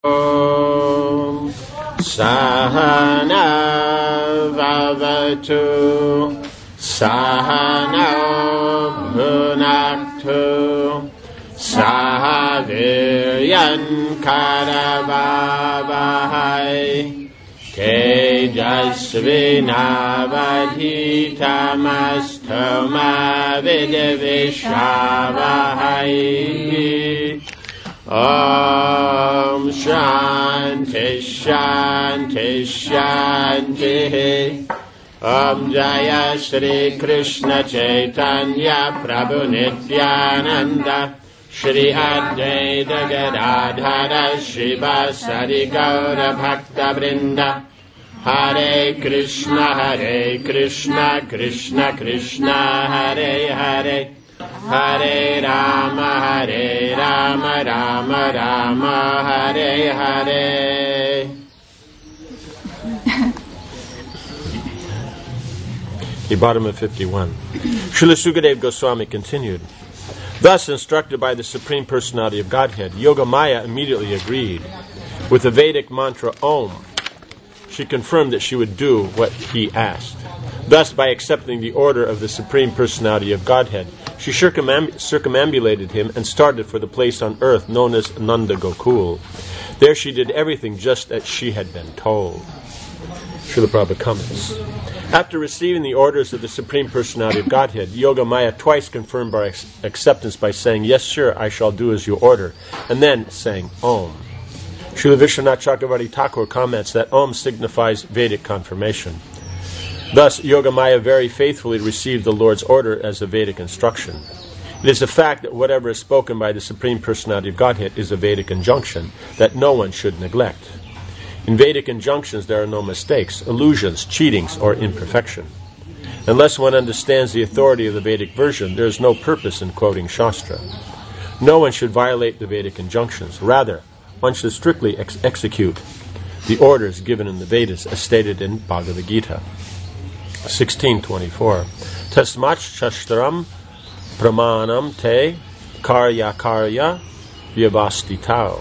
Sahana Vavatu Sahana Bhunaktu Sahaviryan Karavavahai Tejasvinavadhitamastoma Vidivishavahai. Om Shanti Shanti Shanti. Om Jaya Shri Krishna Chaitanya Prabhu Nityananda Shri Advaita Gadadhara Shivasari Gaura Bhakta Vrinda. Hare Krishna Krishna Krishna Hare Hare, Hare Rama Rama Rama Hare Hare. The bottom of 51. Srila Sukadeva Goswami continued. Thus, instructed by the Supreme Personality of Godhead, Yogamaya immediately agreed. With the Vedic mantra Om, she confirmed that she would do what he asked. Thus, by accepting the order of the Supreme Personality of Godhead, she circumambulated him and started for the place on earth known as Nanda Gokul. There she did everything just as she had been told. Srila Prabhupada comments. After receiving the orders of the Supreme Personality of Godhead, Yogamaya twice confirmed our acceptance by saying, "Yes, sir, I shall do as you order," and then saying Om. Srila Vishwanath Chakravarti Thakur comments that Om signifies Vedic confirmation. Thus, Yogamaya very faithfully received the Lord's order as a Vedic instruction. It is a fact that whatever is spoken by the Supreme Personality of Godhead is a Vedic injunction that no one should neglect. In Vedic injunctions there are no mistakes, illusions, cheatings, or imperfection. Unless one understands the authority of the Vedic version, there is no purpose in quoting Shastra. No one should violate the Vedic injunctions. Rather, one should strictly execute the orders given in the Vedas as stated in Bhagavad Gita 16:24. Tasmat shastram pramanam te karya vyavastitao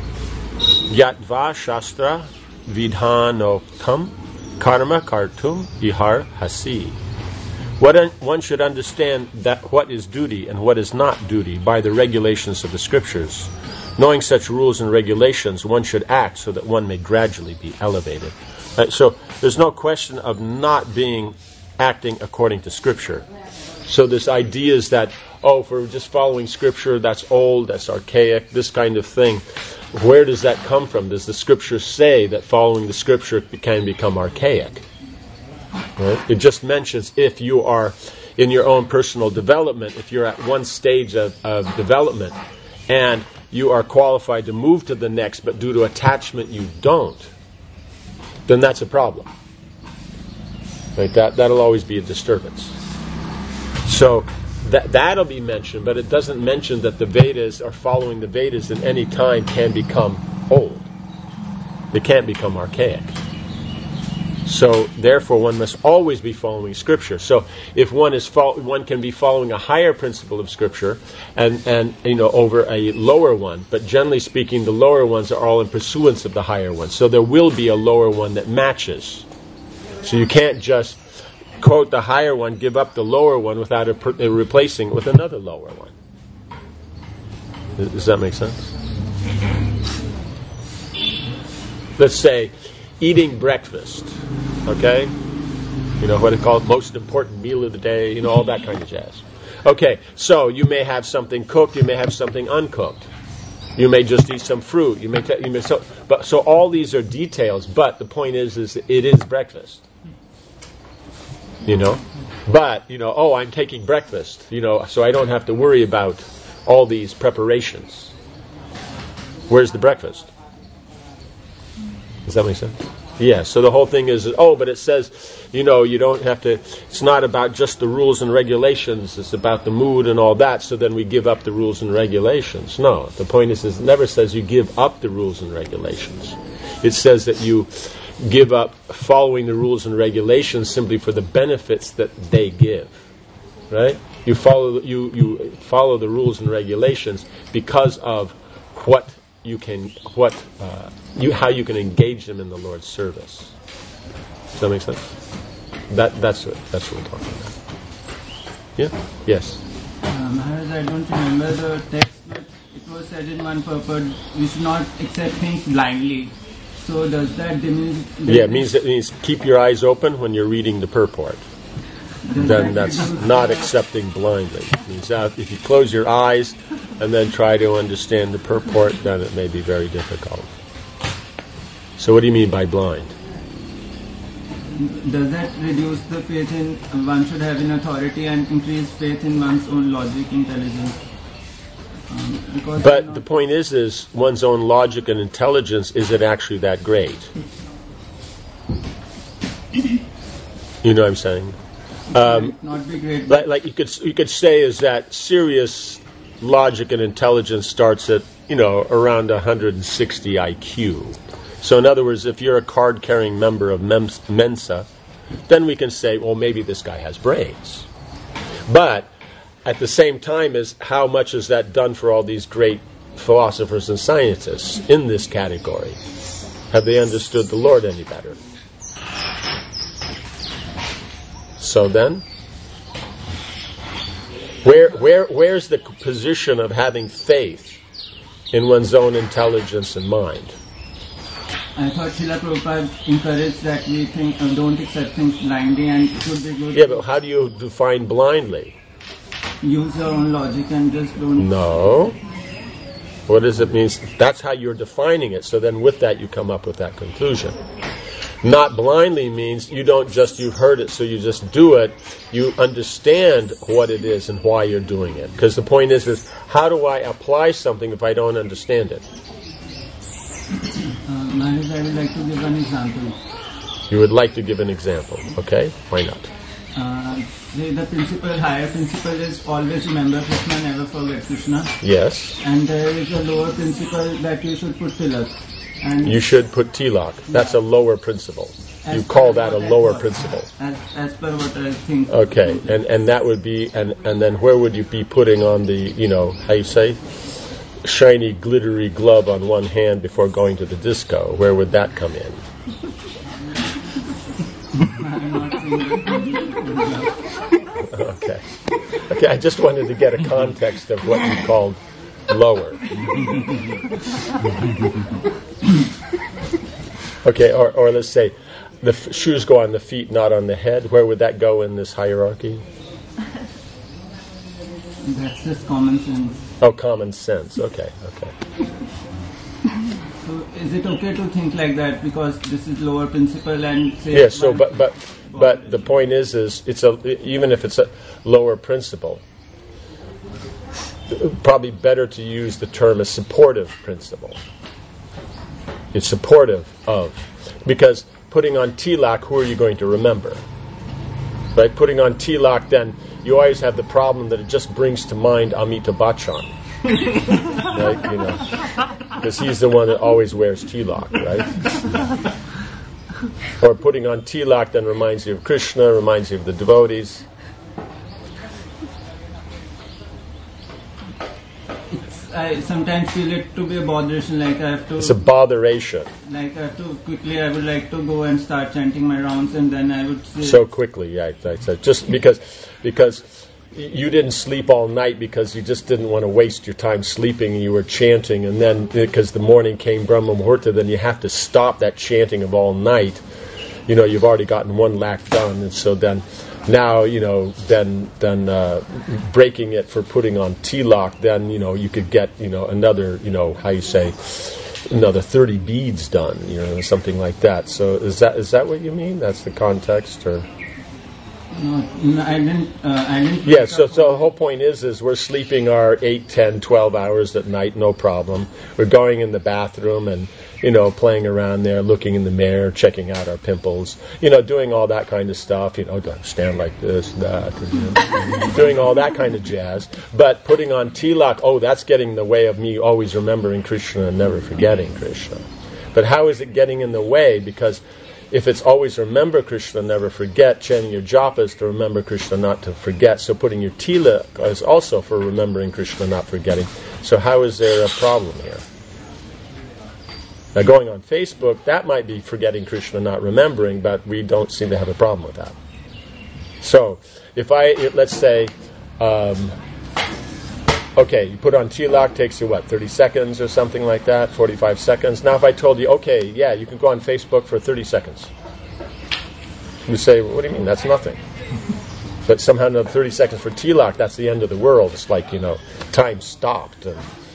yatva shastra vidhanoktam karma kartum ihar hasi. One should understand that what is duty and what is not duty by the regulations of the scriptures. Knowing such rules and regulations, one should act so that one may gradually be elevated. So there's no question of not acting according to Scripture. So this idea is that, if we're just following Scripture, that's old, that's archaic, this kind of thing. Where does that come from? Does the Scripture say that following the Scripture can become archaic? Right? It just mentions if you are in your own personal development, if you're at one stage of development, and you are qualified to move to the next, but due to attachment you don't, then that's a problem. Right? That'll always be a disturbance. So that'll be mentioned, but it doesn't mention that the Vedas or following the Vedas at any time can become old. They can't become archaic. So therefore one must always be following Scripture. So if one can be following a higher principle of Scripture and over a lower one, but generally speaking the lower ones are all in pursuance of the higher one. So there will be a lower one that matches. So you can't just quote the higher one, give up the lower one without replacing it with another lower one. Does that make sense? Let's say eating breakfast, okay? You know what it's called, most important meal of the day, all that kind of jazz. Okay, so you may have something cooked, you may have something uncooked. You may just eat some fruit. So all these are details, but the point is it is breakfast. But I'm taking breakfast, so I don't have to worry about all these preparations. Where's the breakfast? Does that make sense? Yeah, so the whole thing is, but it says, you don't have to, it's not about just the rules and regulations, it's about the mood and all that, so then we give up the rules and regulations. No, the point is it never says you give up the rules and regulations. It says that you give up following the rules and regulations simply for the benefits that they give. Right? You follow the rules and regulations because of what how you can engage them in the Lord's service. Does that make sense? That's what we're talking about. Yeah? Yes. Maharaj, I don't remember the text, but it was said in one purport, we should not accept things blindly. So does that mean? It means keep your eyes open when you're reading the purport. Then that's not accepting blindly. It means that if you close your eyes and then try to understand the purport, then it may be very difficult. So what do you mean by blind? Does that reduce the faith in one should have in authority and increase faith in one's own logic, intelligence? But the point is one's own logic and intelligence isn't actually that great. You know what I'm saying? Not be great. Like you could say is that serious logic and intelligence starts at around 160 IQ. So in other words, if you're a card-carrying member of Mensa, then we can say, well, maybe this guy has brains. But at the same time, how much is that done for all these great philosophers and scientists in this category? Have they understood the Lord any better? So then, where's the position of having faith in one's own intelligence and mind? I thought Srila Prabhupada encouraged that we don't accept things blindly, and it would be good. Yeah, but how do you define blindly? Use your own logic and just don't. No. What does it mean? That's how you're defining it. So then with that you come up with that conclusion. Not blindly means you've heard it, so you just do it. You understand what it is and why you're doing it. Because the point is how do I apply something if I don't understand it? Maharaj, I would like to give an example. You would like to give an example, okay? Why not? The higher principle is always remember Krishna, never forget Krishna. Yes. And there is a lower principle that you should put tilak. And you should put tilak. That's a lower principle. You call that a lower principle. As per what I think. Okay, and that would be, and then where would you be putting on the, how you say, shiny, glittery glove on one hand before going to the disco? Where would that come in? Okay, I just wanted to get a context of what you called lower. Okay, or let's say the shoes go on the feet, not on the head. Where would that go in this hierarchy? That's just common sense. Oh, common sense. Okay. So is it okay to think like that because this is lower principle and say? Yes. So, but the point is even if it's a lower principle, probably better to use the term a supportive principle. It's supportive of, because putting on tilak, who are you going to remember? Right? Putting on tilak, then you always have the problem that it just brings to mind Amitabh Bachchan. Right? Because he's the one that always wears tilak, right? Or putting on tilak then reminds you of Krishna, reminds you of the devotees. I sometimes feel it to be a botheration, like I have to... It's a botheration. Like I would like to go and start chanting my rounds, and then I would say... So quickly, yeah. Just because you didn't sleep all night because you just didn't want to waste your time sleeping and you were chanting, and then because the morning came Brahma Muhurta, then you have to stop that chanting of all night. You've already gotten one lap done, and so then... Now, then breaking it for putting on tilak, then, you could get, another, another 30 beads done, something like that. So is that what you mean? That's the context, or? No, I didn't. Yeah, so the whole point is we're sleeping our 8, 10, 12 hours at night, no problem. We're going in the bathroom and, playing around there, looking in the mirror, checking out our pimples, doing all that kind of stuff, do I stand like this, that, doing all that kind of jazz. But putting on tilak, that's getting in the way of me always remembering Krishna and never forgetting Krishna. But how is it getting in the way? Because if it's always remember Krishna, never forget, chanting your japa is to remember Krishna, not to forget. So putting your tilak is also for remembering Krishna, not forgetting. So how is there a problem here? Now, going on Facebook, that might be forgetting Krishna, not remembering, but we don't seem to have a problem with that. So, let's say, okay, you put on tilak, takes you 30 seconds or something like that, 45 seconds. Now if I told you, okay, yeah, you can go on Facebook for 30 seconds. You say, what do you mean? That's nothing. But somehow another 30 seconds for tilak, that's the end of the world. It's like, time stopped.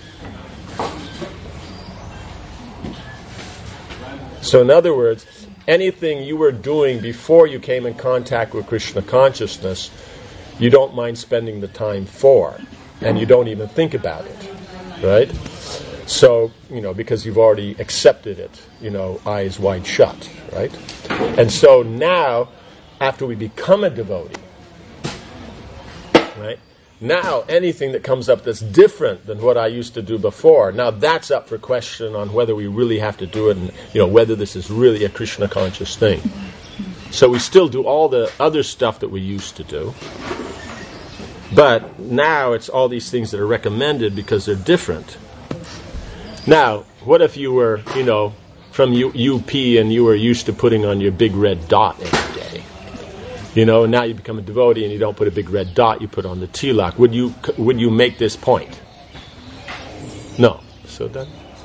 So in other words, anything you were doing before you came in contact with Krishna consciousness, you don't mind spending the time for. And you don't even think about it, right? So, because you've already accepted it, eyes wide shut, right? And so now, after we become a devotee, right? Now, anything that comes up that's different than what I used to do before, now that's up for question on whether we really have to do it and, whether this is really a Krishna conscious thing. So we still do all the other stuff that we used to do. But now it's all these things that are recommended because they're different. Now, what if you were, from UP and you were used to putting on your big red dot every day? Now you become a devotee and you don't put a big red dot, you put on the tilak. Would you make this point? No. So then,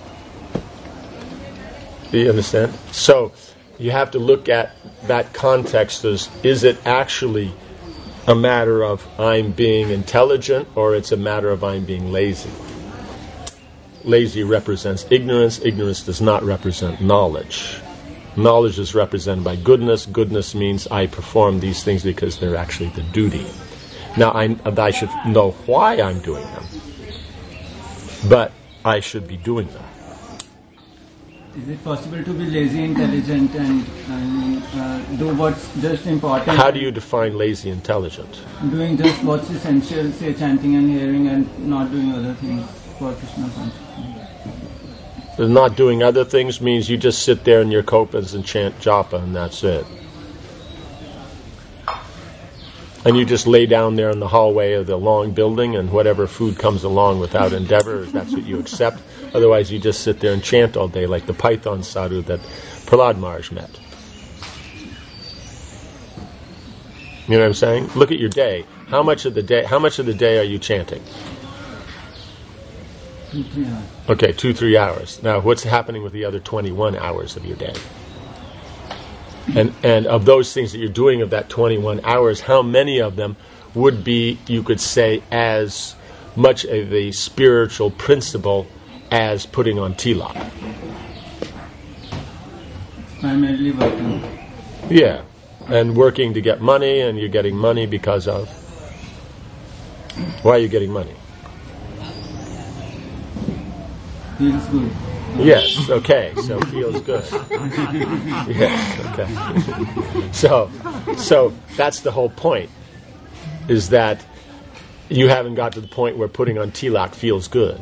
do you understand? So you have to look at that context as, is it actually a matter of I'm being intelligent, or it's a matter of I'm being lazy? Lazy represents ignorance. Ignorance does not represent knowledge. Knowledge is represented by goodness. Goodness means I perform these things because they're actually the duty. Now, I should know why I'm doing them, but I should be doing them. Is it possible to be lazy intelligent and do what's just important? How do you define lazy intelligent? Doing just what's essential, say chanting and hearing, and not doing other things for Krishna consciousness. Not doing other things means you just sit there in your kopas and chant japa and that's it. And you just lay down there in the hallway of the long building and whatever food comes along without endeavor, that's what you accept. Otherwise you just sit there and chant all day like the Python sadhu that Prahlad Maharaj met. You know what I'm saying? Look at your day. How much of the day are you chanting? 2-3 hours. Okay, 2-3 hours. Now what's happening with the other 21 hours of your day? And of those things that you're doing of that 21 hours, how many of them would be, you could say, as much of a spiritual principle as putting on tilak? Primarily working. Yeah, and working to get money, and you're getting money because of? Why are you getting money? Feels good. Yes, okay, so feels good. Yes, okay. So that's the whole point, is that you haven't got to the point where putting on tilak feels good.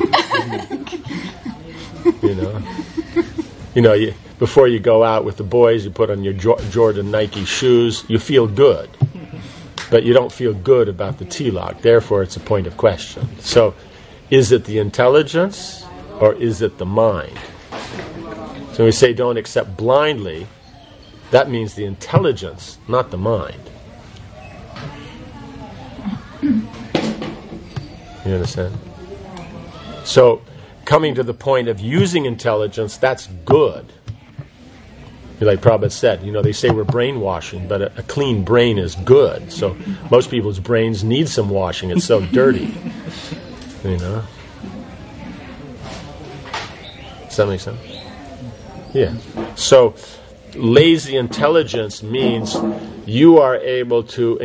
Before you go out with the boys, you put on your Jordan Nike shoes, you feel good. But you don't feel good about the tilak, therefore it's a point of question. So, is it the intelligence? Or is it the mind? So when we say don't accept blindly, that means the intelligence, not the mind. You understand? So coming to the point of using intelligence, that's good. Like Prabhupada said, they say we're brainwashing, but a clean brain is good. So most people's brains need some washing. It's so dirty. Does that make sense? Yeah. So, lazy intelligence means you are able to,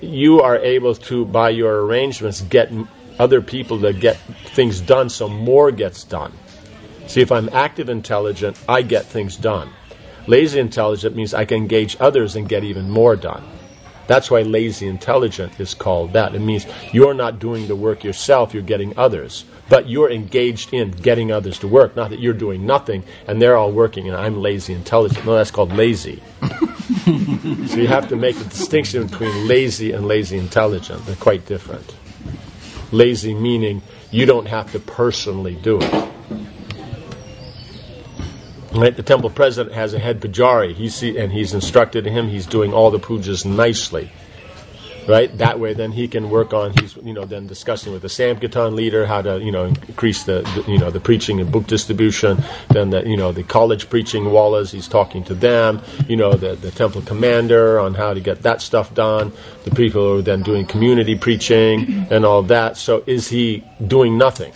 by your arrangements, get other people to get things done, so more gets done. See, if I'm active intelligent, I get things done. Lazy intelligent means I can engage others and get even more done. That's why lazy intelligent is called that. It means you're not doing the work yourself, you're getting others. But you're engaged in getting others to work. Not that you're doing nothing and they're all working and I'm lazy intelligent. No, that's called lazy. So you have to make a distinction between lazy and lazy intelligent. They're quite different. Lazy meaning you don't have to personally do it. Right? The temple president has a head pujari. And he's instructed him. He's doing all the pujas nicely. Right? That way, then he can work on. He's then discussing with the Sankirtan leader how to increase the preaching and book distribution. Then the college preaching wallas. He's talking to them. The temple commander on how to get that stuff done. The people who are then doing community preaching and all that. So is he doing nothing?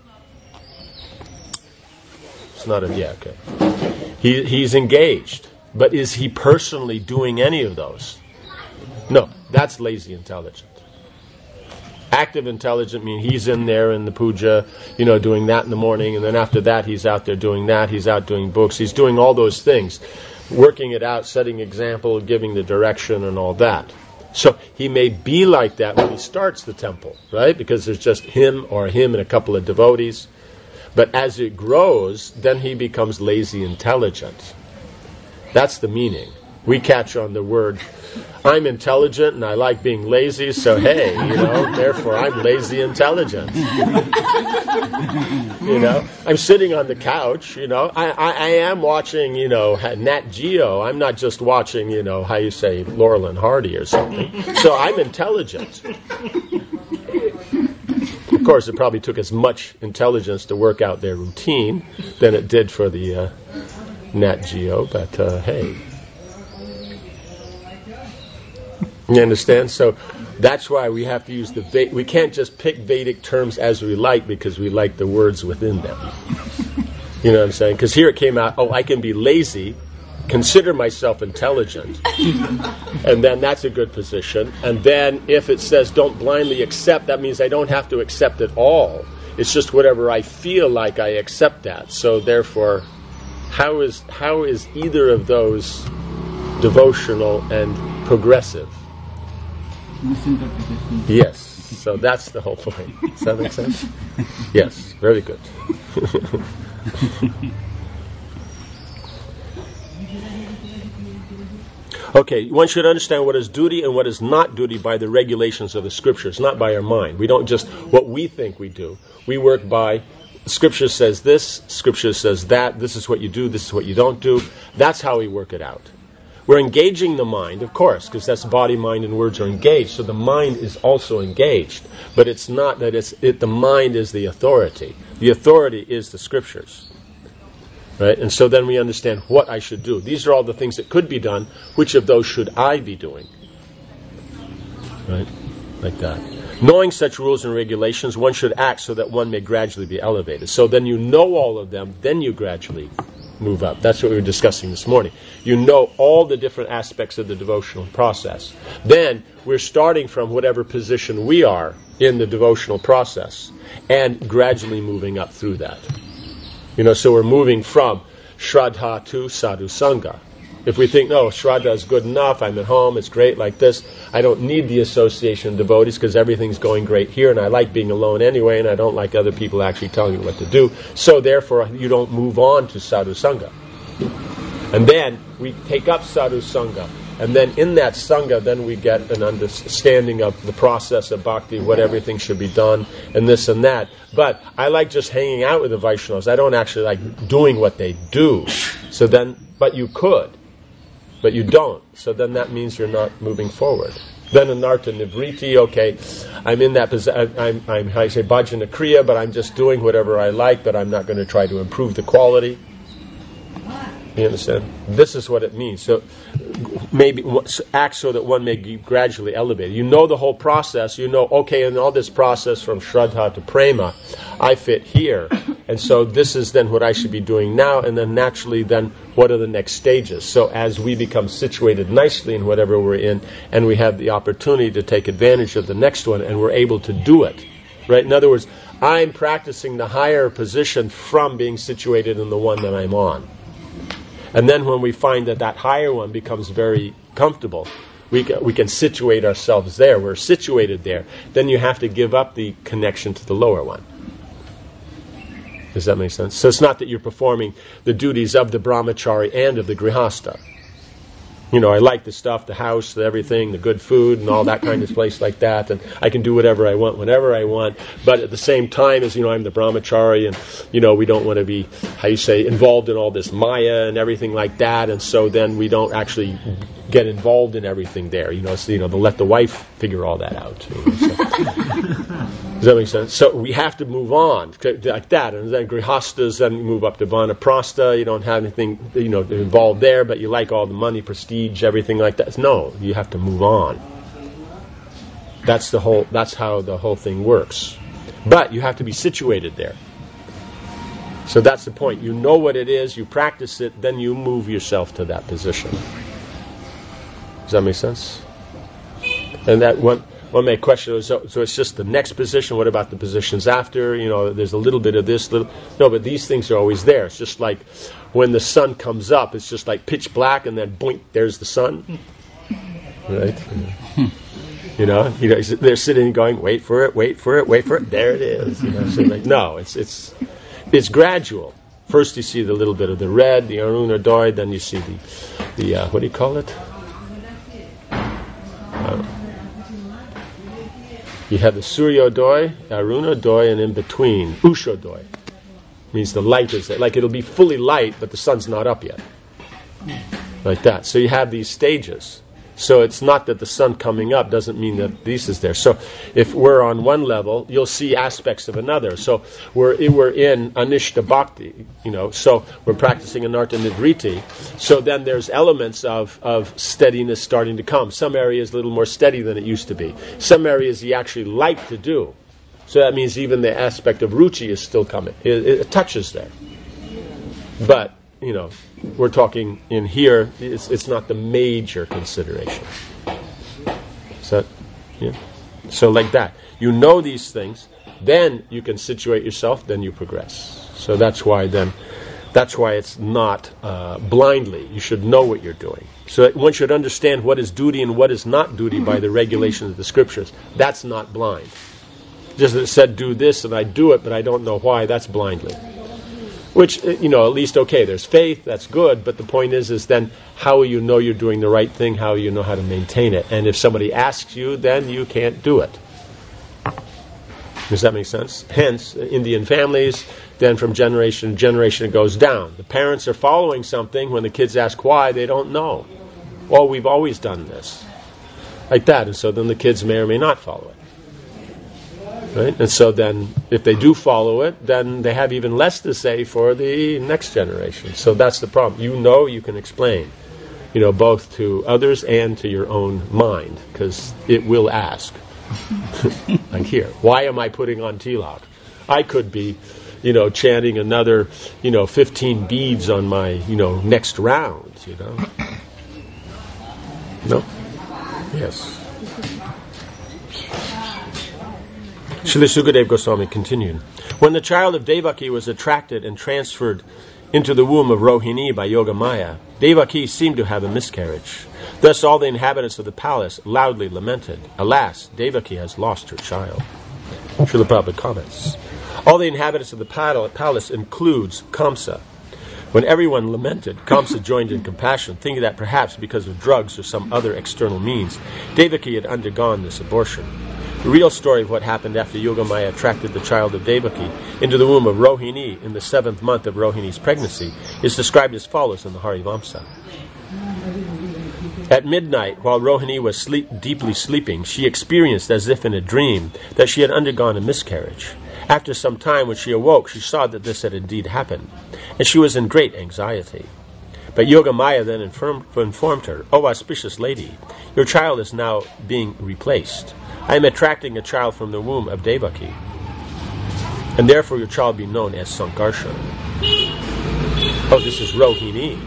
It's not okay. He's engaged, but is he personally doing any of those? No, that's lazy intelligent. Active intelligent means he's in there in the puja, doing that in the morning, and then after that he's out there doing that, he's out doing books, he's doing all those things, working it out, setting example, giving the direction and all that. So he may be like that when he starts the temple, right? Because there's just him and a couple of devotees. But as it grows, then he becomes lazy intelligent. That's the meaning. We catch on the word, I'm intelligent and I like being lazy, so hey, therefore I'm lazy intelligent. I'm sitting on the couch, I am watching, Nat Geo. I'm not just watching, how you say, Laurel and Hardy or something. So I'm intelligent. Of course, it probably took as much intelligence to work out their routine than it did for the Nat Geo, but hey. You understand? So that's why we have to use we can't just pick Vedic terms as we like because we like the words within them. You know what I'm saying? Because here it came out, I can be lazy, consider myself intelligent, and then that's a good position. And then if it says don't blindly accept, that means I don't have to accept it all. It's just whatever I feel like I accept that. So therefore, how is either of those devotional and progressive? Misinterpretation. Yes. So that's the whole point. Does that make sense? Yes. Very good. Okay, one should understand what is duty and what is not duty by the regulations of the scriptures, not by our mind. We don't just what we think we do. We work by Scripture says this, Scripture says that, this is what you do, this is what you don't do. That's how we work it out. We're engaging the mind, of course, because that's body, mind, and words are engaged. So the mind is also engaged. But it's not that the mind is the authority. The authority is the Scriptures. Right? And so then we understand what I should do. These are all the things that could be done. Which of those should I be doing? Right? Like that. Knowing such rules and regulations, one should act so that one may gradually be elevated. So then you know all of them, then you gradually move up. That's what we were discussing this morning. You know all the different aspects of the devotional process. Then we're starting from whatever position we are in the devotional process and gradually moving up through that. So we're moving from Shraddha to Sadhu Sangha. If we think, no, Shraddha is good enough, I'm at home, it's great like this, I don't need the association of devotees because everything's going great here and I like being alone anyway and I don't like other people actually telling me what to do. So therefore you don't move on to Sadhu Sangha. And then we take up Sadhu Sangha. And then in that Sangha, then we get an understanding of the process of bhakti, what everything should be done, and this and that. But I like just hanging out with the Vaishnavas. I don't actually like doing what they do. So then, but you could. But you don't. So then that means you're not moving forward. Then anartha nivriti, okay, I'm in that position, I'm how you say, bhajana kriya, but I'm just doing whatever I like, but I'm not going to try to improve the quality. You understand? This is what it means. So maybe act so that one may be gradually elevated. You know the whole process. You know, okay, in all this process from Shraddha to Prema, I fit here. And so this is then what I should be doing now. And then naturally then what are the next stages? So as we become situated nicely in whatever we're in and we have the opportunity to take advantage of the next one and we're able to do it. Right? In other words, I'm practicing the higher position from being situated in the one that I'm on. And then when we find that higher one becomes very comfortable, we can situate ourselves there. We're situated there. Then you have to give up the connection to the lower one. Does that make sense? So it's not that you're performing the duties of the brahmachari and of the grihastha. I like the stuff, the house, the everything, the good food and all that kind of place like that, and I can do whatever I want, whenever I want, but at the same time as, I'm the brahmachari, and, we don't want to be, involved in all this maya and everything like that, and so then we don't actually get involved in everything there, to let the wife figure all that out. Does that make sense? So we have to move on like that, and then grihastas, then move up to vanaprastha. You don't have anything, involved there, but you like all the money, prestige, everything like that. No, you have to move on. That's how the whole thing works. But you have to be situated there. So that's the point. You know what it is, you practice it, then you move yourself to that position. Does that make sense? And that one may question, so it's just the next position, what about the positions after? There's a little bit of this, no, but these things are always there. It's just like when the sun comes up, it's just like pitch black, and then boink, there's the sun. Right? They're sitting going, wait for it, there it is. So no, it's gradual. First you see the little bit of the red, the Arunodaya, then you see the what do you call it? You have the Suryodaya, Arunodaya, and in between, Ushodaya. Means the light is there. Like it'll be fully light, but the sun's not up yet. Like that. So you have these stages. So it's not that the sun coming up doesn't mean that this is there. So if we're on one level, you'll see aspects of another. So we're in Anishta Bhakti, so we're practicing Anartha Nivritti. So then there's elements of steadiness starting to come. Some areas a little more steady than it used to be. Some areas you actually like to do. So that means even the aspect of ruchi is still coming. It touches there. But, we're talking in here, it's not the major consideration. So like that. You know these things, then you can situate yourself, then you progress. So that's why it's not blindly. You should know what you're doing. So one should understand what is duty and what is not duty by the regulations of the scriptures. That's not blind. Just that it said do this and I do it, but I don't know why, that's blindly. Which, at least, okay, there's faith, that's good, but the point is then how will you know you're doing the right thing, how will you know how to maintain it? And if somebody asks you, then you can't do it. Does that make sense? Hence, Indian families, then from generation to generation it goes down. The parents are following something, when the kids ask why, they don't know. Well, we've always done this. Like that, and so then the kids may or may not follow it. Right? And so then, if they do follow it, then they have even less to say for the next generation. So that's the problem. You can explain, both to others and to your own mind, because it will ask. Like here, why am I putting on tilak? I could be, chanting another, 15 beads on my, next round, No? Yes. Srila Sukadeva Goswami continued. When the child of Devaki was attracted and transferred into the womb of Rohini by Yogamaya, Devaki seemed to have a miscarriage. Thus all the inhabitants of the palace loudly lamented, "Alas, Devaki has lost her child." Srila Prabhupada comments. All the inhabitants of the palace includes Kamsa. When everyone lamented, Kamsa joined in compassion, thinking that perhaps because of drugs or some other external means, Devaki had undergone this abortion. The real story of what happened after Yogamaya attracted the child of Devaki into the womb of Rohini in the 7th month of Rohini's pregnancy is described as follows in the Harivamsa. At midnight, while Rohini was deeply sleeping, she experienced as if in a dream that she had undergone a miscarriage. After some time, when she awoke, she saw that this had indeed happened, and she was in great anxiety. But Yogamaya then informed her, "O auspicious lady, your child is now being replaced. I am attracting a child from the womb of Devaki, and therefore your child be known as Sankarsha." Oh, this is Rohini.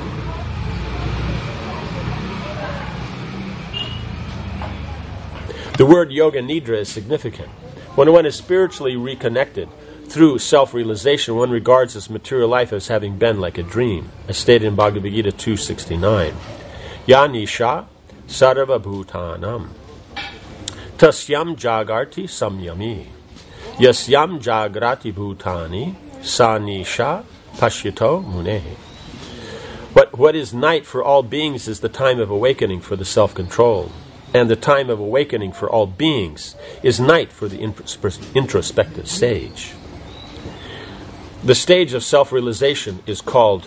The word Yoga Nidra is significant. When one is spiritually reconnected through self-realization, one regards this material life as having been like a dream, as stated in Bhagavad Gita 2:69. Ya nisha sarva bhutanam tasyam jagarti samyami yasyam jagrati bhutani sa nisha pashyato munehi. What is night for all beings is the time of awakening for the self-control. And the time of awakening for all beings is night for the introspective stage. The stage of self-realization is called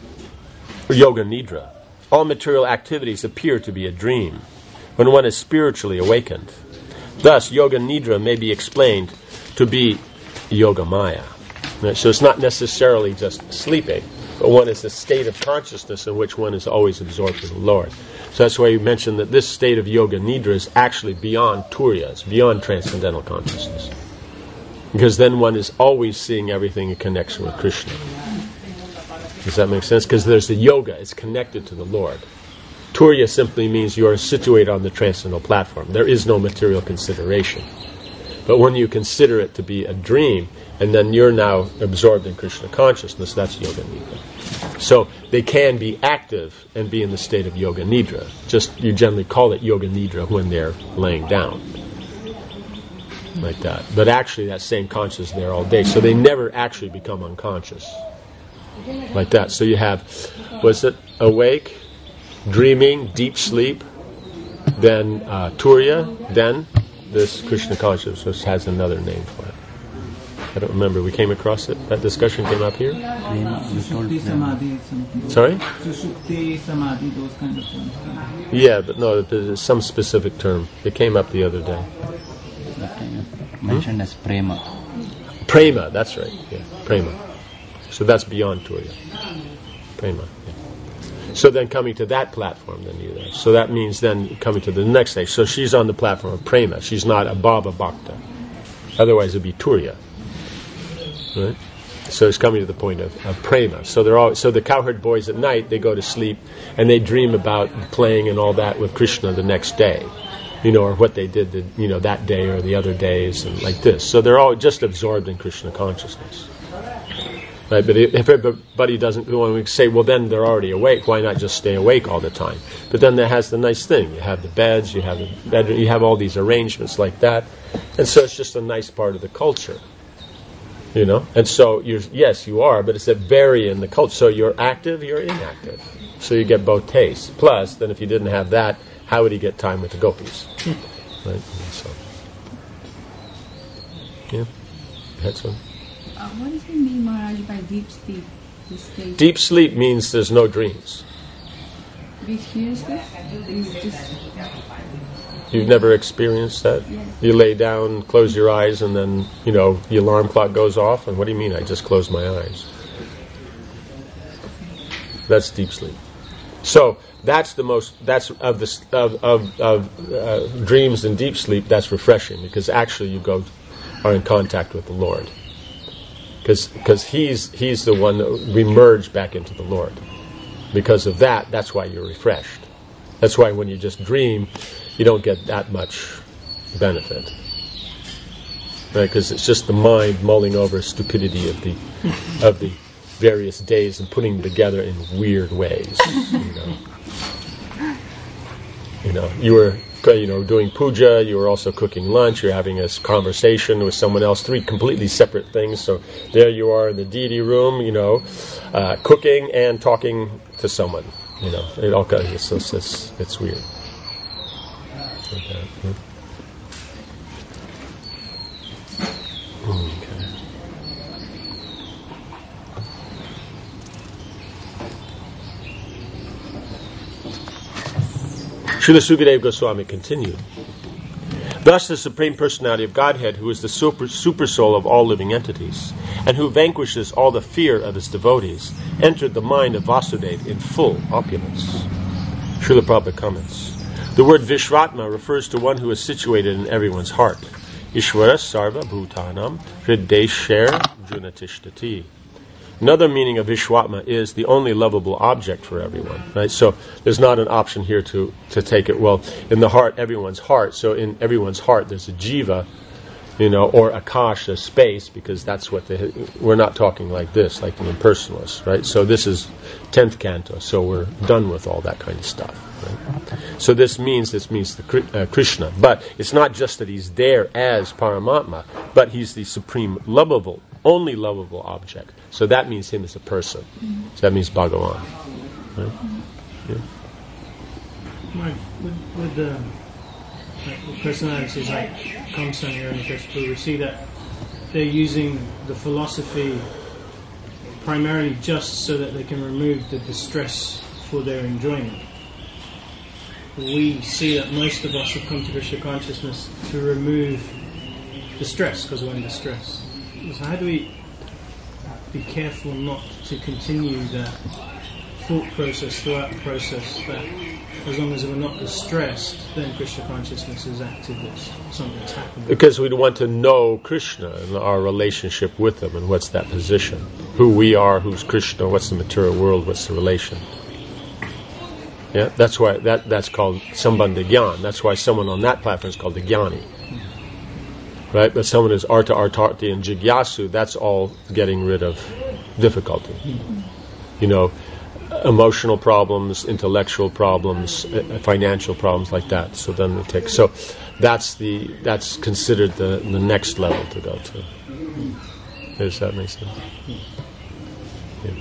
Yoga Nidra. All material activities appear to be a dream when one is spiritually awakened. Thus, Yoga Nidra may be explained to be Yoga Maya. So it's not necessarily just sleeping, but one is a state of consciousness in which one is always absorbed in the Lord. So that's why you mentioned that this state of Yoga Nidra is actually beyond Turiya, it's beyond transcendental consciousness. Because then one is always seeing everything in connection with Krishna. Does that make sense? Because there's the yoga, it's connected to the Lord. Turiya simply means you are situated on the transcendental platform. There is no material consideration. But when you consider it to be a dream, and then you're now absorbed in Krishna consciousness, that's Yoga Nidra. So they can be active and be in the state of Yoga Nidra. Just you generally call it Yoga Nidra when they're laying down. Like that. But actually that same consciousness is there all day. So they never actually become unconscious. Like that. So you have, was it awake, dreaming, deep sleep, then Turiya, then this Krishna consciousness, which has another name for it. I don't remember. We came across it. That discussion came up here. Sushupti, Samadhi, something. Sorry? Sushupti, Samadhi, those kind of things. Yeah, but no, there's some specific term. It came up the other day. Mentioned as prema. Prema, that's right. Yeah, prema. So that's beyond Turiya. Prema. Yeah. So then coming to that platform, then you're there. So that means then coming to the next stage. So she's on the platform of prema. She's not a bhava bhakta. Otherwise it'd be Turiya. Right? So it's coming to the point of prema. So the cowherd boys at night, they go to sleep and they dream about playing and all that with Krishna the next day. Or what they did that day or the other days and like this. So they're all just absorbed in Krishna consciousness. Right? But if everybody doesn't want to say, well then they're already awake, why not just stay awake all the time? But then that has the nice thing. You have the beds, you have the bedroom, you have all these arrangements like that. And so it's just a nice part of the culture. And so yes, you are, but it's a vary in the culture. So you're active, you're inactive. So you get both tastes. Plus, then if you didn't have that, how would he get time with the gopis? Right? So, yeah. You had some? What does it mean, Maharaj, by deep sleep? Deep sleep means there's no dreams. Have you experienced this? You've never experienced that? Yes. You lay down, close your eyes, and then, the alarm clock goes off, and what do you mean, I just closed my eyes? That's deep sleep. So, that's of dreams and deep sleep, that's refreshing, because actually you are in contact with the Lord. Because he's the one that we merge back into the Lord. Because of that's why you're refreshed. That's why when you just dream, you don't get that much benefit. Right? Because it's just the mind mulling over stupidity of the various days and putting them together in weird ways. You were doing puja, you were also cooking lunch, you're having a conversation with someone else, 3 completely separate things. So there you are in the deity room, cooking and talking to someone. It all goes, it's weird. Okay. Srila Sukadeva Goswami continued. Thus the Supreme Personality of Godhead, who is the super soul of all living entities, and who vanquishes all the fear of his devotees, entered the mind of Vasudeva in full opulence. Srila Prabhupada comments. The word Vishratma refers to one who is situated in everyone's heart. Ishvara sarva bhutanam hridesher junatishtati. Another meaning of Vishwatma is the only lovable object for everyone. Right? So there's not an option here to take it, well, in the heart, everyone's heart. So in everyone's heart there's a jiva, or akasha, space, because that's what we're not talking like this, like the impersonalists, right? So this is 10th canto, so we're done with all that kind of stuff. Right? So this means the Krishna. But it's not just that he's there as Paramatma, but he's the supreme only lovable object. So that means him as a person. So that means Bhagavan. Right? Yeah. Right. With the personalities like Kamsanya and Krishna, we see that they're using the philosophy primarily just so that they can remove the distress for their enjoyment. We see that most of us have come to Krishna consciousness to remove distress because we're in distress. So how do we be careful not to continue that thought process throughout the process, that as long as we're not distressed, then Krishna consciousness is active, something's happening? Because we want to know Krishna and our relationship with him, and what's that position? Who we are, who's Krishna, what's the material world, what's the relation? Yeah, that's why that's called Sambandha Gyan. That's why someone on that platform is called the Jnani. Right? But someone who's Artha, Artarthi, and Jigyasu, that's all getting rid of difficulty. You know, emotional problems, intellectual problems, financial problems like that. So then it takes. So that's considered the next level to go to. Does that make sense? Yeah.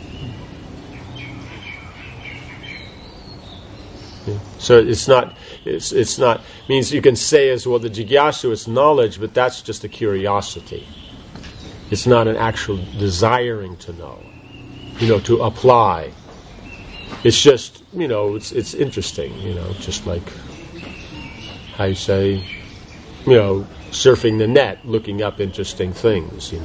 Yeah. So it's not means you can say as well the jigyasu is knowledge, but that's just a curiosity. It's not an actual desiring to know, to apply. It's just, it's interesting, just like how you say, surfing the net, looking up interesting things,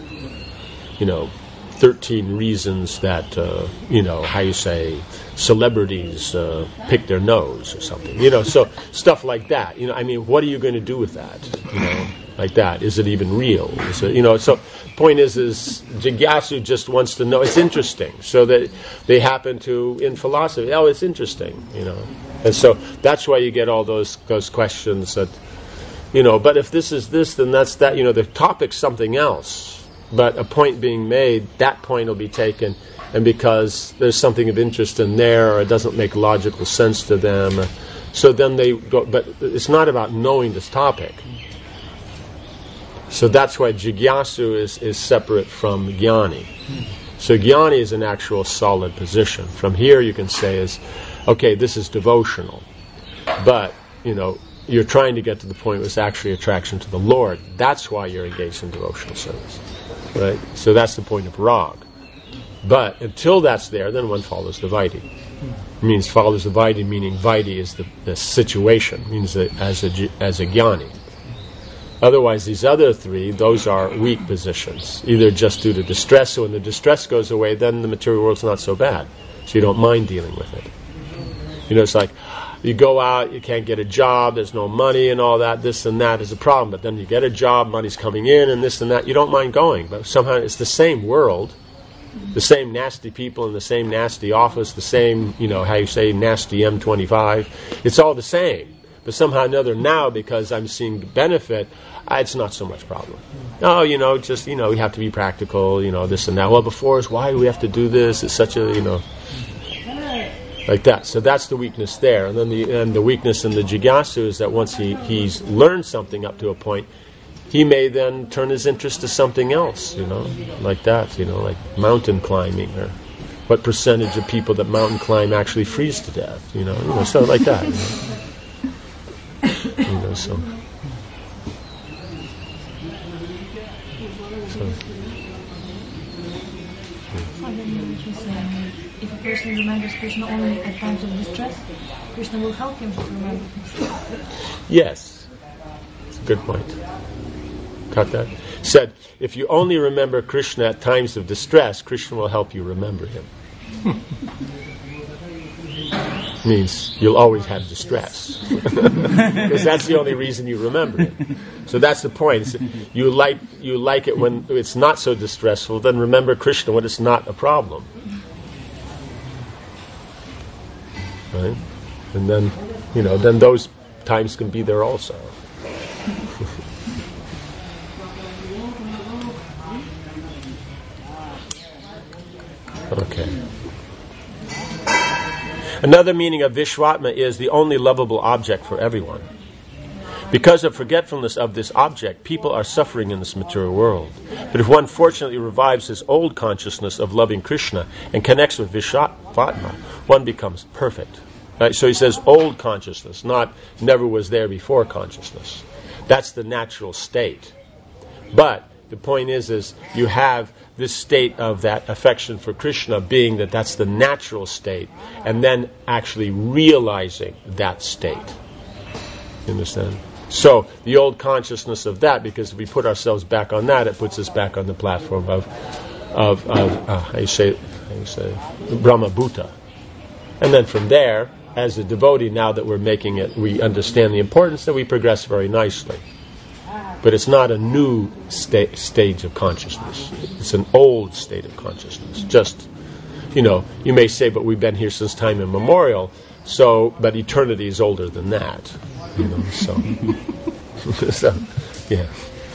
13 reasons that, how you say, celebrities pick their nose or something. So stuff like that. What are you going to do with that? Like that. Is it even real? Is it, so point is Jigyasu just wants to know. It's interesting. So that they happen to, in philosophy, it's interesting, And so that's why you get all those questions that, but if this is this, then that's that. The topic's something else. But a point being made, that point will be taken, and because there's something of interest in there, or it doesn't make logical sense to them, so then they go. But it's not about knowing this topic. So that's why Jigyasu is separate from Jnani. So Jnani is an actual solid position. From here you can say is, okay, this is devotional, but you're trying to get to the point where it's actually attraction to the Lord. That's why you're engaged in devotional service. Right? So that's the point of rag. But until that's there, then one follows the Vaidhi. It means follows the Vaidhi, meaning Vaidhi is the situation, means that as a Jnani. Otherwise, these other three, those are weak positions, either just due to distress. So when the distress goes away, then the material world's not so bad. So you don't mind dealing with it. It's like, you go out, you can't get a job, there's no money and all that, this and that is a problem. But then you get a job, money's coming in and this and that, you don't mind going. But somehow it's the same world, the same nasty people in the same nasty office, the same, how you say, nasty M25. It's all the same. But somehow or another now, because I'm seeing benefit, it's not so much problem. Oh, just, we have to be practical, this and that. Well, before is why do we have to do this? It's such a, like that. So that's the weakness there. And then the weakness in the Jigyasu is that once he's learned something up to a point, he may then turn his interest to something else, like that, like mountain climbing, or what percentage of people that mountain climb actually freeze to death, so like that. So. If a person remembers Krishna only at times of distress, Krishna will help him to remember Krishna. Yes. It's a good point. Got that? Said, if you only remember Krishna at times of distress, Krishna will help you remember him. Means you'll always have distress. Because that's the only reason you remember him. So that's the point. You like it when it's not so distressful, then remember Krishna when it's not a problem. Right? And then, then those times can be there also. Okay. Another meaning of Vishwatma is the only lovable object for everyone. Because of forgetfulness of this object, people are suffering in this material world. But if one fortunately revives his old consciousness of loving Krishna and connects with Vishvatma, one becomes perfect. Right? So he says old consciousness, not never was there before consciousness. That's the natural state. But the point is you have this state of that affection for Krishna being that's the natural state, and then actually realizing that state. You understand? So the old consciousness of that, because if we put ourselves back on that, it puts us back on the platform of how you say Brahma Bhuta. And then from there, as a devotee, now that we're making it, we understand the importance, that we progress very nicely. But it's not a new stage of consciousness. It's an old state of consciousness. Just, you may say, but we've been here since time immemorial, but eternity is older than that. So yeah.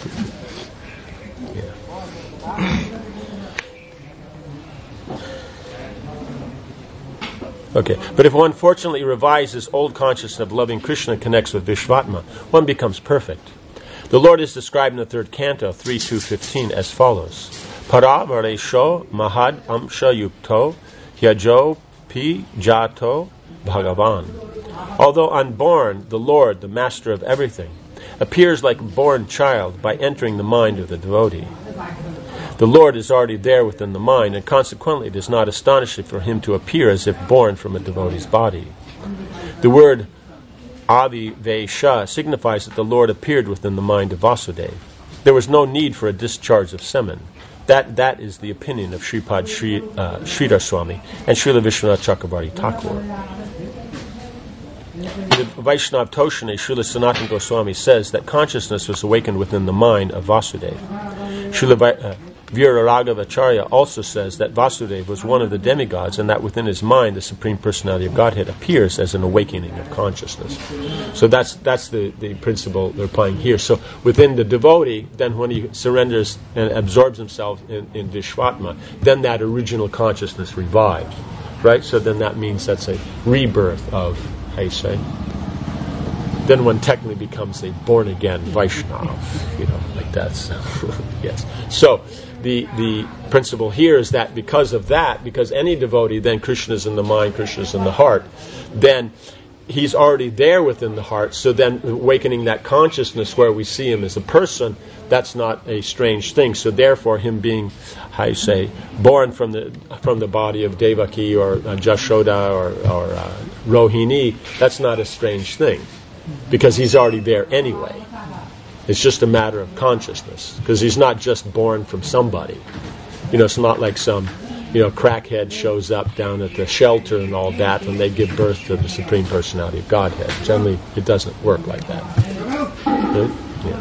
Okay, but if one fortunately revives his old consciousness of loving Krishna and connects with Vishvatma, one becomes perfect. The Lord is described in the third canto, 3.2.15, as follows: Paravaresho mahad amsha yukto hyajo pi jato bhagavan. Although unborn, the Lord, the master of everything, appears like a born child by entering the mind of the devotee. The Lord is already there within the mind, and consequently it is not astonishing for him to appear as if born from a devotee's body. The word Avivesha signifies that the Lord appeared within the mind of Vasudeva. There was no need for a discharge of semen. That is the opinion of Sripad Sridhar Swami and Srila Vishwanath Chakravarti Thakur. The Vaishnav Toshane, Srila Sanatana Goswami says that consciousness was awakened within the mind of Vasudeva. Srila Veera Raghavacharya also says that Vasudeva was one of the demigods, and that within his mind the Supreme Personality of Godhead appears as an awakening of consciousness. So that's the principle they're applying here. So within the devotee, then when he surrenders and absorbs himself in Vishvatma, then that original consciousness revives. Right? So then that means that's a rebirth of, how you say? Then one technically becomes a born-again Vaishnava, like that. So, yes. So the principle here is that because any devotee, then Krishna is in the mind, Krishna is in the heart, then he's already there within the heart. So then awakening that consciousness where we see him as a person, that's not a strange thing. So therefore, him being, how you say, born from the body of Devaki or Jashoda or Rohini, that's not a strange thing, because he's already there anyway. It's just a matter of consciousness, because he's not just born from somebody. It's not like some, crackhead shows up down at the shelter and all that when they give birth to the Supreme Personality of Godhead. Generally, it doesn't work like that. Right? Yeah.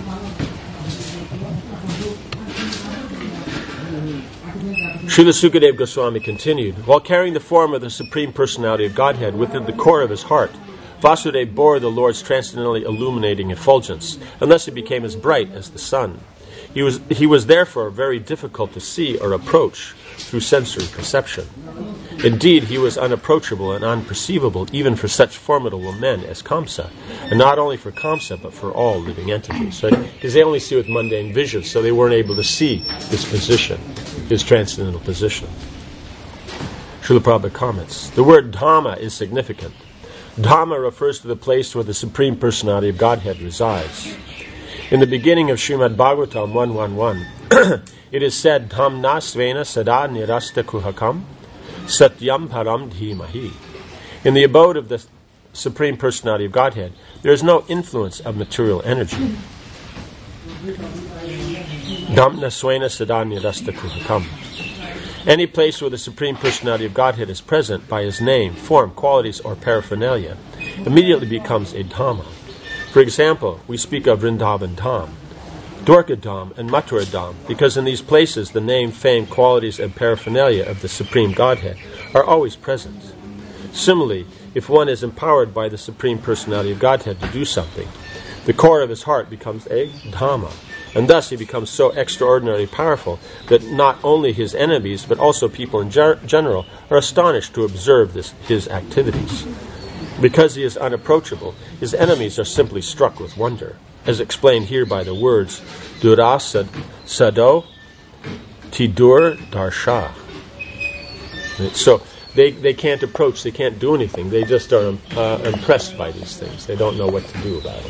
Srila Sukadeva Goswami continued, while carrying the form of the Supreme Personality of Godhead within the core of his heart, Vasudeva bore the Lord's transcendently illuminating effulgence, unless he became as bright as the sun. He was therefore very difficult to see or approach through sensory perception. Indeed, he was unapproachable and unperceivable even for such formidable men as Kamsa, and not only for Kamsa, but for all living entities. Right? Because they only see with mundane vision, so they weren't able to see his position, his transcendental position. Srila Prabhupada comments, the word Dhamma is significant. Dhamma refers to the place where the Supreme Personality of Godhead resides. In the beginning of Srimad Bhagavatam 1.1.1, it is said, Dhamna svena sada nirasta kuhakam satyam param dhimahi. In the abode of the Supreme Personality of Godhead, there is no influence of material energy. Dhamna svena sada nirasta kuhakam. Any place where the Supreme Personality of Godhead is present by his name, form, qualities, or paraphernalia immediately becomes a Dhamma. For example, we speak of Vrindavan Dham, Dwarka Dham, and Mathura Dham, because in these places the name, fame, qualities, and paraphernalia of the Supreme Godhead are always present. Similarly, if one is empowered by the Supreme Personality of Godhead to do something, the core of his heart becomes a Dhamma, and thus he becomes so extraordinarily powerful that not only his enemies, but also people in general, are astonished to observe his activities. Because he is unapproachable, his enemies are simply struck with wonder, as explained here by the words Durasado Tidur Darsha. So they can't approach, they can't do anything. They just are impressed by these things. They don't know what to do about it.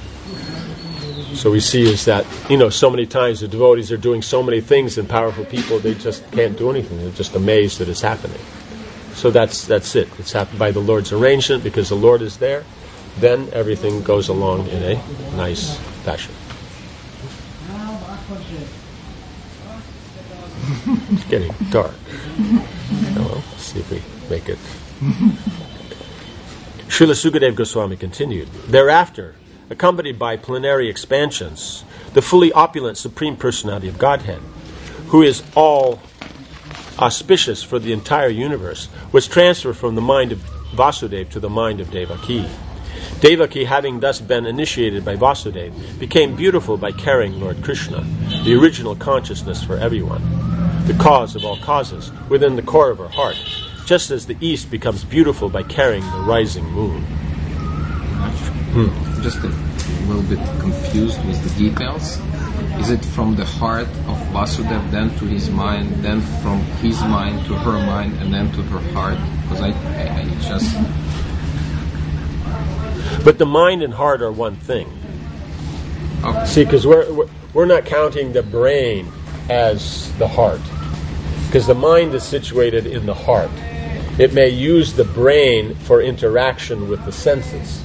So we see is that, so many times the devotees are doing so many things and powerful people, they just can't do anything. They're just amazed that it's happening. So that's it. It's happened by the Lord's arrangement because the Lord is there. Then everything goes along in a nice fashion. It's getting dark. Well, let's see if we make it. Srila Sukadeva Goswami continued. Thereafter, accompanied by plenary expansions, the fully opulent Supreme Personality of Godhead, who is all auspicious for the entire universe, was transferred from the mind of Vasudeva to the mind of Devaki. Devaki, having thus been initiated by Vasudeva, became beautiful by carrying Lord Krishna, the original consciousness for everyone, the cause of all causes, within the core of her heart, just as the east becomes beautiful by carrying the rising moon. Just a little bit confused with the details. Is it from the heart of Vasudeva, then to his mind, then from his mind to her mind, and then to her heart? Because I just... But the mind and heart are one thing. Okay. See, because we're not counting the brain as the heart, because the mind is situated in the heart. It may use the brain for interaction with the senses.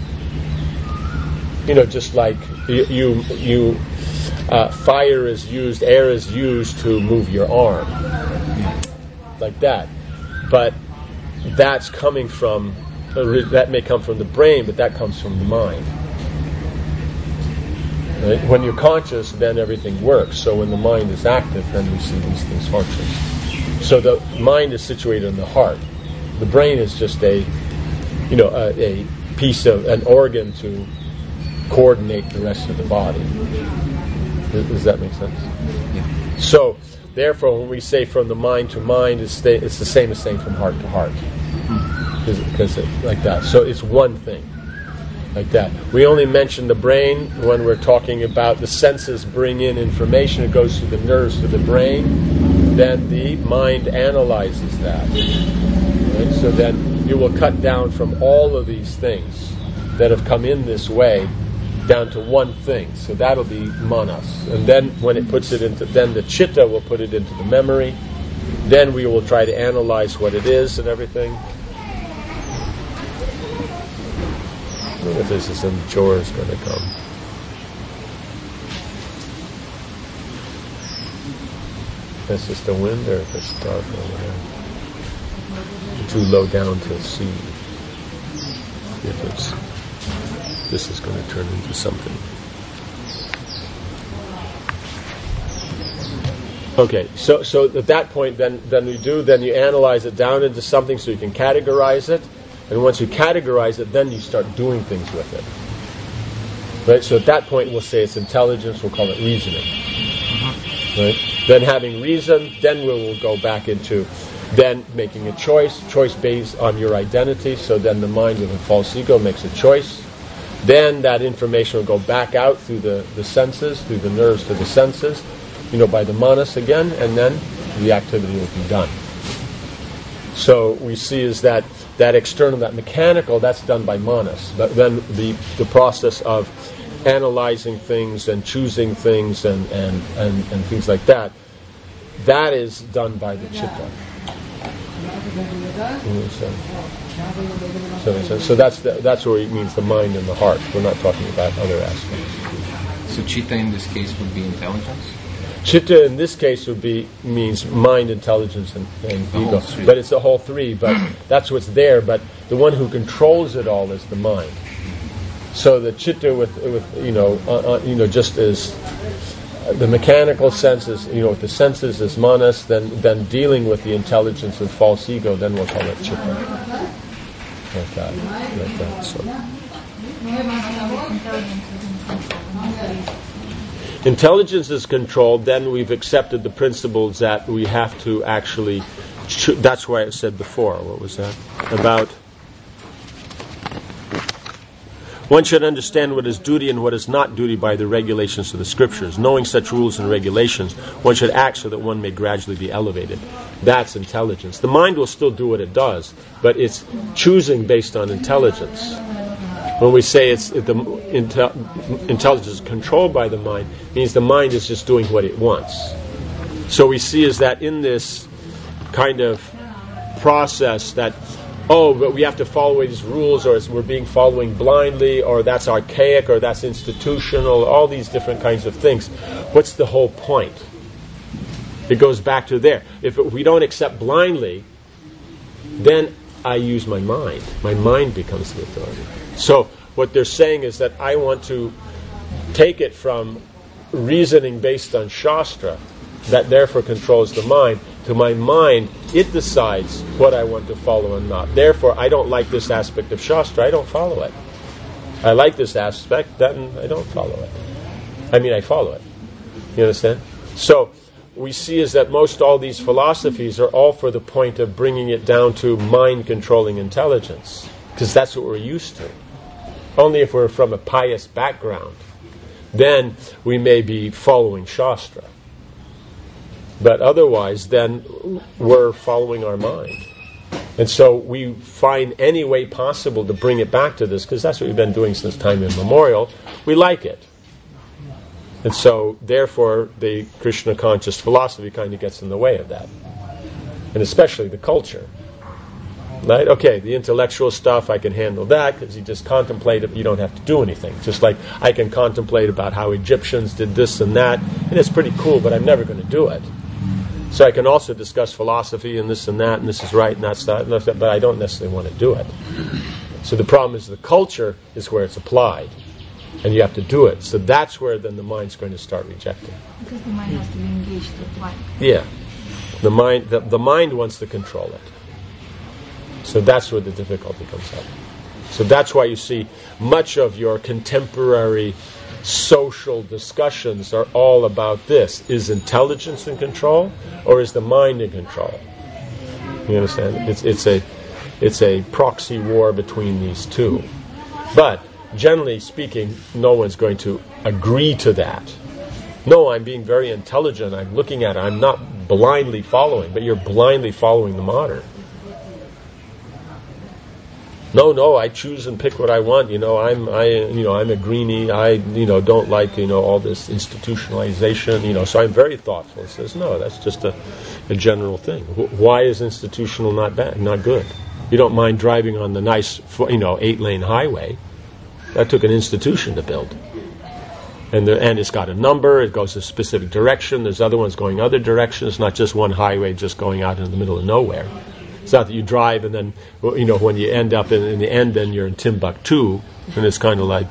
Just like you fire is used, air is used to move your arm, like that. But that's coming from, that may come from the brain, but that comes from the mind. Right? When you're conscious, then everything works. So when the mind is active, then we see these things function. So the mind is situated in the heart. The brain is just a piece of an organ to coordinate the rest of the body. Does that make sense? Yeah. So, therefore, when we say from the mind to mind, it's the same as saying from heart to heart. Because like that. So it's one thing. Like that. We only mention the brain when we're talking about the senses bring in information. It goes through the nerves to the brain. Then the mind analyzes that. Right? So then you will cut down from all of these things that have come in this way down to one thing. So that'll be manas. And then when it puts it into, then the chitta will put it into the memory. Then we will try to analyze what it is and everything. I wonder if this is some chores going to come. That's just the wind, or if it's dark over there. Too low down to see if it's. This is going to turn into something. Okay, so at that point, then you analyze it down into something so you can categorize it, and once you categorize it, then you start doing things with it. Right. So at that point, we'll say it's intelligence. We'll call it reasoning. Right. Then having reason, then we will go back into then making a choice based on your identity. So then the mind with a false ego makes a choice. Then that information will go back out through the senses, through the nerves to the senses, by the manas again, and then the activity will be done. So we see is that external, that mechanical, that's done by manas. But then the process of analyzing things and choosing things and things like that, that is done by the chitta. So that's where it means the mind and the heart. We're not talking about other aspects. So chitta in this case would be intelligence? Chitta in this case means mind, intelligence, and ego. But it's the whole three. But that's what's there. But the one who controls it all is the mind. So the chitta with just as the mechanical senses, with the senses as manas, then dealing with the intelligence and false ego, then we'll call it chitta. Like that. So. Intelligence is controlled, then we've accepted the principles that we have to actually... that's why I said before. What was that? About... One should understand what is duty and what is not duty by the regulations of the scriptures. Knowing such rules and regulations, one should act so that one may gradually be elevated. That's intelligence. The mind will still do what it does, but it's choosing based on intelligence. When we say intelligence is controlled by the mind, it means the mind is just doing what it wants. So we see is that in this kind of process that, but we have to follow these rules, or we're following blindly, or that's archaic, or that's institutional, all these different kinds of things. What's the whole point? It goes back to there. If we don't accept blindly, then I use my mind. My mind becomes the authority. So what they're saying is that I want to take it from reasoning based on Shastra, that therefore controls the mind, to my mind, it decides what I want to follow and not. Therefore, I don't like this aspect of Shastra, I don't follow it. I like this aspect, then I don't follow it. I follow it. You understand? So, we see is that most all these philosophies are all for the point of bringing it down to mind-controlling intelligence, because that's what we're used to. Only if we're from a pious background, then we may be following Shastra. But otherwise, then we're following our mind. And so we find any way possible to bring it back to this, because that's what we've been doing since time immemorial. We like it. And so, therefore, the Krishna conscious philosophy kind of gets in the way of that. And especially the culture. Right? Okay, the intellectual stuff, I can handle that, because you just contemplate it, you don't have to do anything. Just like I can contemplate about how Egyptians did this and that, and it's pretty cool, but I'm never going to do it. So I can also discuss philosophy and this is right and that's not, but I don't necessarily want to do it. So the problem is the culture is where it's applied, and you have to do it. So that's where then the mind's going to start rejecting. Because the mind has to be engaged to apply. Yeah, the mind wants to control it. So that's where the difficulty comes up. So that's why you see much of your contemporary social discussions are all about this. Is intelligence in control, or is the mind in control? You understand? It's a proxy war between these two. But generally speaking, no one's going to agree to that. No, I'm being very intelligent, I'm looking at it, I'm not blindly following, but you're blindly following the modern. No, I choose and pick what I want. I'm a greenie. I don't like all this institutionalization. So I'm very thoughtful. It says no, that's just a general thing. Why is institutional not bad, not good? You don't mind driving on the nice 8-lane highway. That took an institution to build, and it's got a number. It goes a specific direction. There's other ones going other directions. Not just one highway just going out in the middle of nowhere. It's not that you drive and then, when you end up in the end, then you're in Timbuktu, and it's kind of like,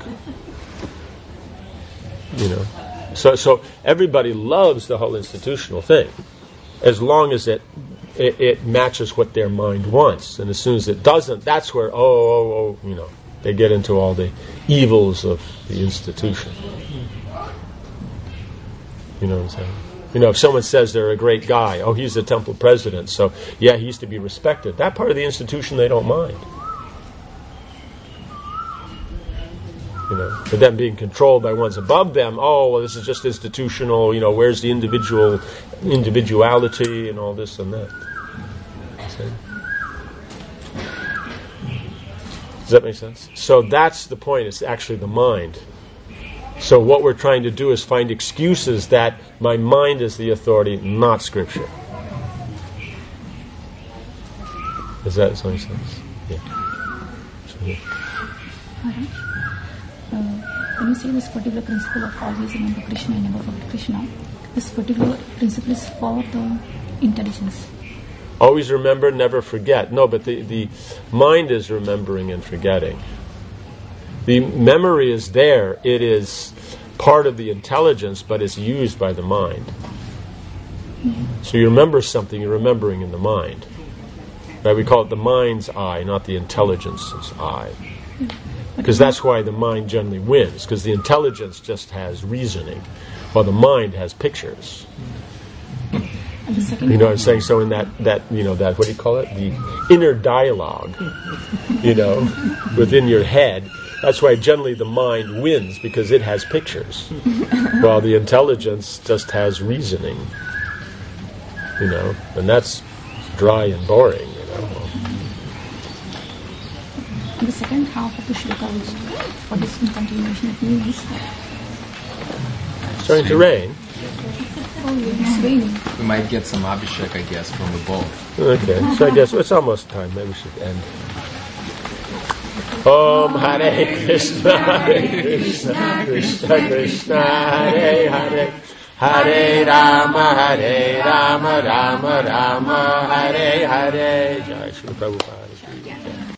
So everybody loves the whole institutional thing, as long as it matches what their mind wants. And as soon as it doesn't, that's where, they get into all the evils of the institution. You know what I'm saying? If someone says they're a great guy, he's the temple president, so yeah, he's to be respected. That part of the institution they don't mind. But them being controlled by ones above them, this is just institutional, where's the individuality and all this and that. See? Does that make sense? So that's the point, it's actually the mind. So what we're trying to do is find excuses that my mind is the authority, not Scripture. Does that make sense? Yeah. When you say this particular principle of always remember Krishna and never forget Krishna, this particular principle is for the intelligence. Always remember, never forget. No, but the mind is remembering and forgetting. The memory is there. It is part of the intelligence, but it's used by the mind. So you remember something, you're remembering in the mind. Right? We call it the mind's eye, not the intelligence's eye. Because that's why the mind generally wins, because the intelligence just has reasoning, while the mind has pictures. You know what I'm saying? So in that what do you call it? The inner dialogue, within your head, That's why generally the mind wins, because it has pictures, while the intelligence just has reasoning. And that's dry and boring. In the second half of the shloka, for this continuation, it means starting to rain. It's raining. We might get some Abhishek, I guess, from above. Okay, so I guess it's almost time. Maybe we should end. Om Hare Krishna, Krishna Krishna, Hare Hare, Hare Rama, Rama Rama, Hare Hare. Jai Shri Prabhupada.